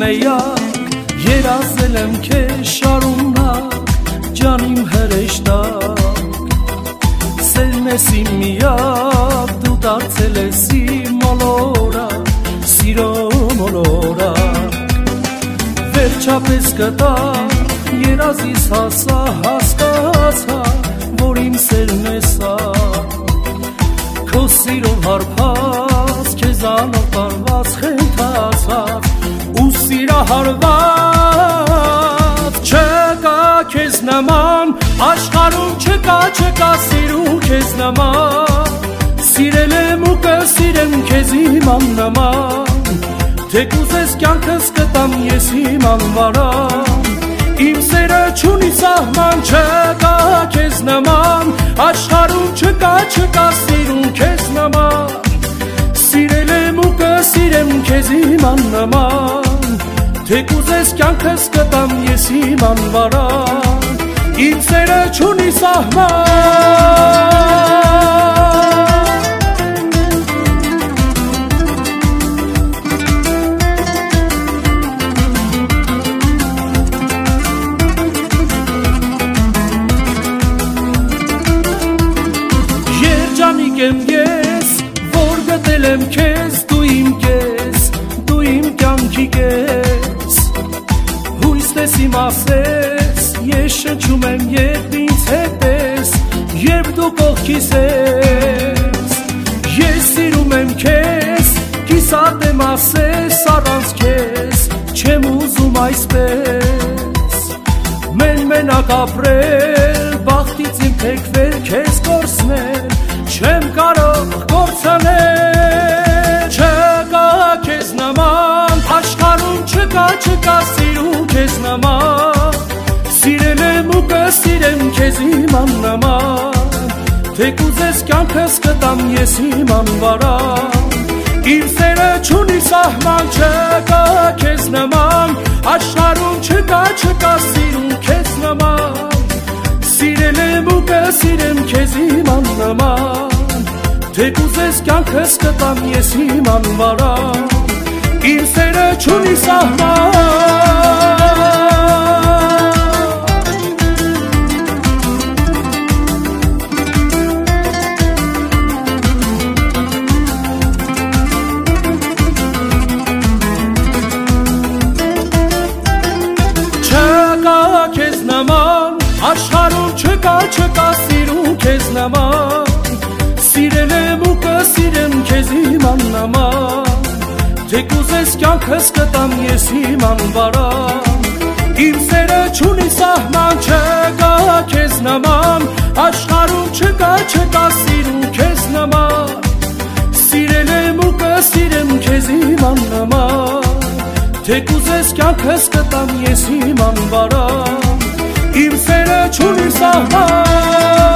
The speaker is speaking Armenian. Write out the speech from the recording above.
մեյակ երազել եմ քեզ շարունակ ջանիմ հրեշտակ սերն ես իմ միակ դու դարձել ես իմ մոլորակ սիրո մոլորակ վերջապես գտա երազիս հասա հասկացա որ իմ սերն ես քո սիրով հարբած քեզանով տարված խենթացած ու սիրահարված չկա քեզ նման աշխարհում չկա սիրուն քեզ նման սիրել եմ ու կսիրեմ քեզ իմ աննման թե կուզես կյանքս կտամ ես իմ անվարան իմ սերը չունի սահման չկա քեզ նման աշխարհում չկա սիրուն քեզ նման սիրել եմ ու կսիրեմ քեզ իմ աննման թե կուզես կյանքս կտամ ես իմ անվարան իմ սերը չունի սահման երջանիկ եմ ես որ գտել եմ քեզ դու իմ կես դու իմ կյանքի կես հույսս իմ ասես ես շնչում եմ երբ ինձ հետ ես երբ դու կողքիս ես ես սիրում եմ քեզ կիսատ եմ ասես առանց քեզ չեմ ուզում այսպես մենակ ապրել բախտից իմ թեքվել քեզ կորցնել չեմ կարող կորցնել չկա քեզ նման աշխարհում չկա սիրուն քեզ նման սիրել եմ ու կսիրեմ քեզ իմ աննման թե կուզես կյանքս կտամ ես իմ անվարան իմ սերը չունի սահման չկա քեզ նման աշխարհում չկա սիրուն քեզ նման սիրել եմ ու կսիրեմ քեզ իմ աննման թե կուզես կյանքս կտամ ես իմ անվարան իմ սերը չունի սահման քեզ նման աշխարհում չկա սիրուն քեզ նման սիրել եմ ու կսիրեմ քեզ իմ աննման թե կուզես կյանքս կտամ ես իմ անվարան իմ սերը չունի սահման չկա քեզ նման աշխարհում չկա սիրուն քեզ նման սիրել եմ ու կսիրեմ քեզ իմ աննման թե կուզես կյանքս կտամ ես իմ անվարան իմ սերը չունի սահման